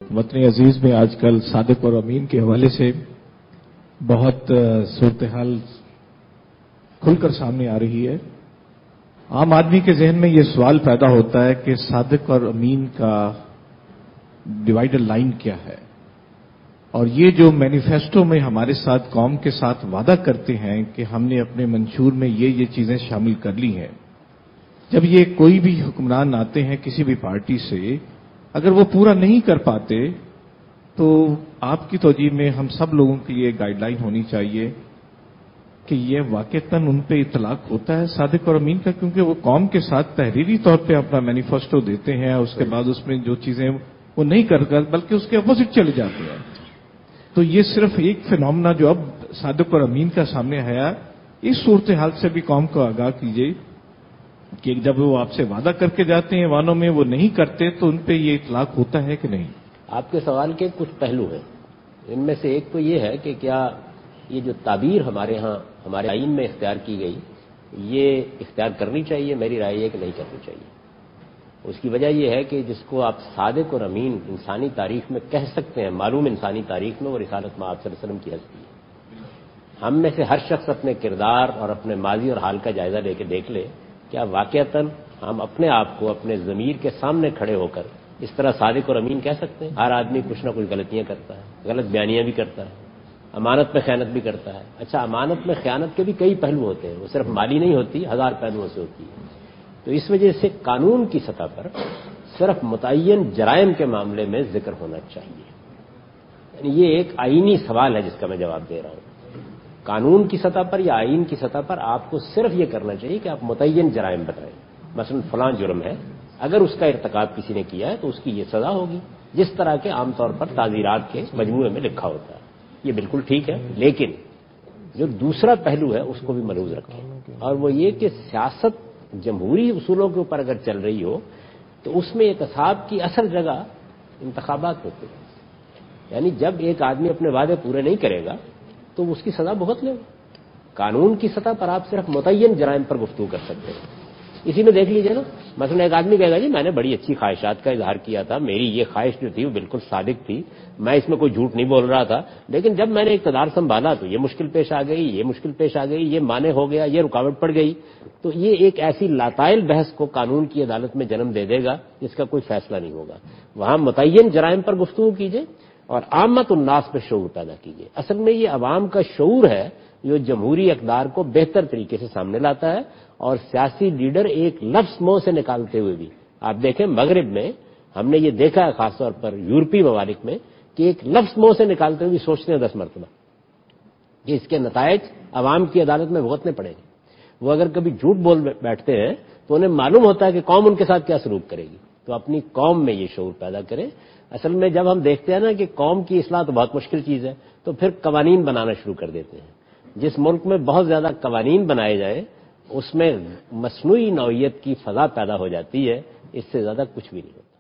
وطن عزیز میں آج کل صادق اور امین کے حوالے سے بہت صورتحال کھل کر سامنے آ رہی ہے۔ عام آدمی کے ذہن میں یہ سوال پیدا ہوتا ہے کہ صادق اور امین کا ڈیوائیڈر لائن کیا ہے، اور یہ جو مینیفیسٹو میں ہمارے ساتھ قوم کے ساتھ وعدہ کرتے ہیں کہ ہم نے اپنے منشور میں یہ چیزیں شامل کر لی ہیں، جب یہ کوئی بھی حکمران آتے ہیں کسی بھی پارٹی سے، اگر وہ پورا نہیں کر پاتے تو آپ کی توجیہ میں ہم سب لوگوں کے لیے گائیڈ لائن ہونی چاہیے کہ یہ واقعتاً ان پہ اطلاق ہوتا ہے صادق اور امین کا، کیونکہ وہ قوم کے ساتھ تحریری طور پہ اپنا مینیفیسٹو دیتے ہیں، اس کے بعد اس میں جو چیزیں وہ نہیں کر بلکہ اس کے اپوزٹ چلے جاتے ہیں۔ تو یہ صرف ایک فینومنا جو اب صادق اور امین کا سامنے آیا، اس صورتحال سے بھی قوم کو آگاہ کیجیے کہ جب وہ آپ سے وعدہ کر کے جاتے ہیں وانوں میں وہ نہیں کرتے تو ان پہ یہ اطلاق ہوتا ہے کہ نہیں؟ آپ کے سوال کے کچھ پہلو ہیں، ان میں سے ایک تو یہ ہے کہ کیا یہ جو تعبیر ہمارے ہاں ہمارے آئین میں اختیار کی گئی یہ اختیار کرنی چاہیے؟ میری رائے یہ کہ نہیں کرنی چاہیے۔ اس کی وجہ یہ ہے کہ جس کو آپ صادق اور امین انسانی تاریخ میں کہہ سکتے ہیں، معلوم انسانی تاریخ میں وہ رسالت مآب صلی اللہ علیہ وسلم کی ہستی ہے۔ ہم میں سے ہر شخص اپنے کردار اور اپنے ماضی اور حال کا جائزہ لے کے دیکھ لے، کیا واقعتاً ہم اپنے آپ کو اپنے ضمیر کے سامنے کھڑے ہو کر اس طرح صادق اور امین کہہ سکتے ہیں؟ ہر آدمی کچھ نہ کچھ غلطیاں کرتا ہے، غلط بیانیاں بھی کرتا ہے، امانت میں خیانت بھی کرتا ہے۔ اچھا، امانت میں خیانت کے بھی کئی پہلو ہوتے ہیں، وہ صرف مالی نہیں ہوتی، ہزار پہلوؤں سے ہوتی ہے۔ تو اس وجہ سے قانون کی سطح پر صرف متعین جرائم کے معاملے میں ذکر ہونا چاہیے، یعنی یہ ایک آئینی سوال ہے جس کا میں جواب دے رہا ہوں۔ قانون کی سطح پر یا آئین کی سطح پر آپ کو صرف یہ کرنا چاہیے کہ آپ متعین جرائم بتائیں، مثلا فلاں جرم ہے، اگر اس کا ارتکاب کسی نے کیا ہے تو اس کی یہ سزا ہوگی، جس طرح کے عام طور پر تعزیرات کے مجموعے میں لکھا ہوتا ہے۔ یہ بالکل ٹھیک ہے، لیکن جو دوسرا پہلو ہے اس کو بھی ملحوظ رکھیں، اور وہ یہ کہ سیاست جمہوری اصولوں کے اوپر اگر چل رہی ہو تو اس میں احتساب کی اصل جگہ انتخابات ہوتے ہیں، یعنی جب ایک آدمی اپنے وعدے پورے نہیں کرے گا تو اس کی سزا بھگت لے گا۔ قانون کی سطح پر آپ صرف متعین جرائم پر گفتگو کر سکتے ہیں۔ اسی میں دیکھ لیجئے نا، مثلا ایک آدمی کہے گا جی میں نے بڑی اچھی خواہشات کا اظہار کیا تھا، میری یہ خواہش جو تھی وہ بالکل صادق تھی، میں اس میں کوئی جھوٹ نہیں بول رہا تھا، لیکن جب میں نے اقتدار سنبھالا تو یہ مشکل پیش آ گئی، یہ مشکل پیش آ گئی، یہ مانع ہو گیا، یہ رکاوٹ پڑ گئی۔ تو یہ ایک ایسی لاتعلق بحث کو قانون کی عدالت میں جنم دے دے گا جس کا کوئی فیصلہ نہیں ہوگا۔ وہاں متعین جرائم پر گفتگو کیجئے اور عامت الناس پہ شعور پیدا کیجئے۔ اصل میں یہ عوام کا شعور ہے جو جمہوری اقدار کو بہتر طریقے سے سامنے لاتا ہے، اور سیاسی لیڈر ایک لفظ منہ سے نکالتے ہوئے بھی، آپ دیکھیں مغرب میں ہم نے یہ دیکھا ہے، خاص طور پر یورپی ممالک میں، کہ ایک لفظ منہ سے نکالتے ہوئے بھی سوچتے ہیں 10 مرتبہ کہ اس کے نتائج عوام کی عدالت میں بھگتنے پڑیں گے۔ وہ اگر کبھی جھوٹ بول بیٹھتے ہیں تو انہیں معلوم ہوتا ہے کہ قوم ان کے ساتھ کیا سلوک کرے گی، تو اپنی قوم میں یہ شعور پیدا کریں۔ اصل میں جب ہم دیکھتے ہیں نا کہ قوم کی اصلاح تو بہت مشکل چیز ہے، تو پھر قوانین بنانا شروع کر دیتے ہیں۔ جس ملک میں بہت زیادہ قوانین بنائے جائیں اس میں مصنوعی نوعیت کی فضا پیدا ہو جاتی ہے، اس سے زیادہ کچھ بھی نہیں ہوتا۔